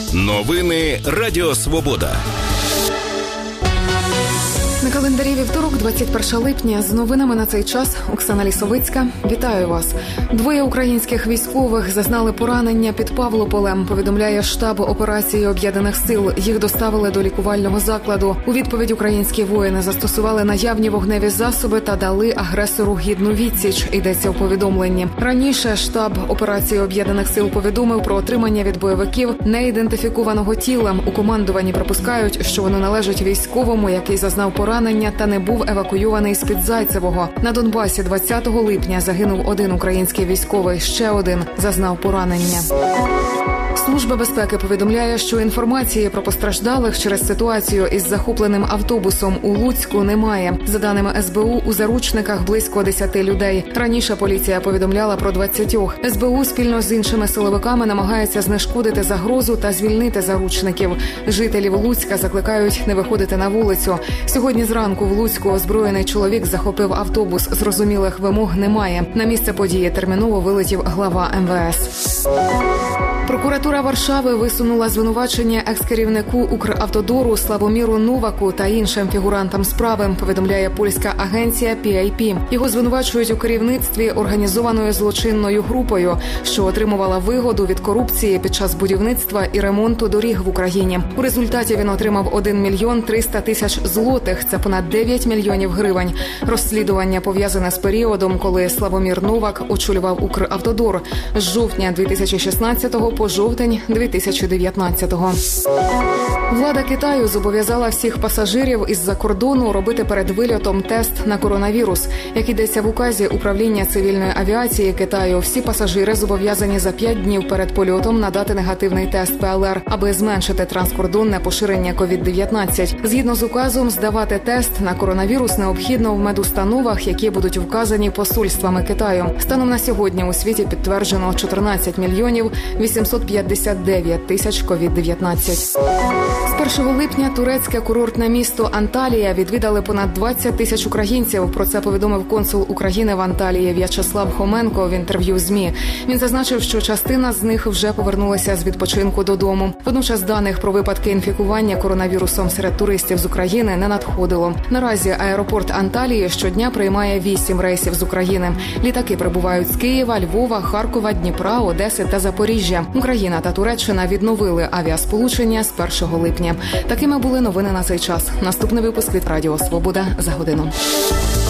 Новини Радіо Свобода. На календарі вівторок, 21 липня. З новинами на цей час Оксана Лісовицька. Вітаю вас. 2 українських військових зазнали поранення під Павлополем, повідомляє штаб операції Об'єднаних сил. Їх доставили до лікувального закладу. У відповідь українські воїни застосували наявні вогневі засоби та дали агресору гідну відсіч, йдеться у повідомленні. Раніше штаб операції Об'єднаних сил повідомив про отримання від бойовиків неідентифікованого тіла. У командуванні припускають, що воно належить військовому, який зазнав поранення та не був евакуйований з-під Зайцевого. На Донбасі 20 липня загинув 1 український військовий, ще 1 зазнав поранення. Служба безпеки повідомляє, що інформації про постраждалих через ситуацію із захопленим автобусом у Луцьку немає. За даними СБУ, у заручниках близько 10 людей. Раніше поліція повідомляла про 20. СБУ спільно з іншими силовиками намагається знешкодити загрозу та звільнити заручників. Жителів Луцька закликають не виходити на вулицю. Сьогодні зранку в Луцьку озброєний чоловік захопив автобус. Зрозумілих вимог немає. На місце події терміново вилетів глава МВС. Прокуратура Варшави висунула звинувачення екс-керівнику Укравтодору Славоміру Новаку та іншим фігурантам справи, повідомляє польська агенція PIP. Його звинувачують у керівництві організованою злочинною групою, що отримувала вигоду від корупції під час будівництва і ремонту доріг в Україні. У результаті він отримав 1 мільйон 300 тисяч злотих, це понад 9 мільйонів гривень. Розслідування пов'язане з періодом, коли Славомір Новак очолював Укравтодор з жовтня 2016 по жовтень 2019-го. Влада Китаю зобов'язала всіх пасажирів із-за кордону робити перед вильотом тест на коронавірус. Як йдеться в указі управління цивільної авіації Китаю, всі пасажири зобов'язані за 5 днів перед польотом надати негативний тест ПЛР, аби зменшити транскордонне поширення COVID-19. Згідно з указом, здавати тест на коронавірус необхідно в медустановах, які будуть вказані посольствами Китаю. Станом на сьогодні у світі підтверджено 14 мільйонів 859 тисяч COVID-19. З 1 липня турецьке курортне місто Анталія відвідали понад 20 тисяч українців. Про це повідомив консул України в Анталії В'ячеслав Хоменко в інтерв'ю ЗМІ. Він зазначив, що частина з них вже повернулася з відпочинку додому. Водночас даних про випадки інфікування коронавірусом серед туристів з України не надходило. Наразі аеропорт Анталії щодня приймає 8 рейсів з України. Літаки прибувають з Києва, Львова, Харкова, Дніпра, Одеси та Запоріжжя. Україна та Туреччина відновили авіасполучення з 1 липня. Такими були новини на цей час. Наступний випуск від Радіо Свобода за годину.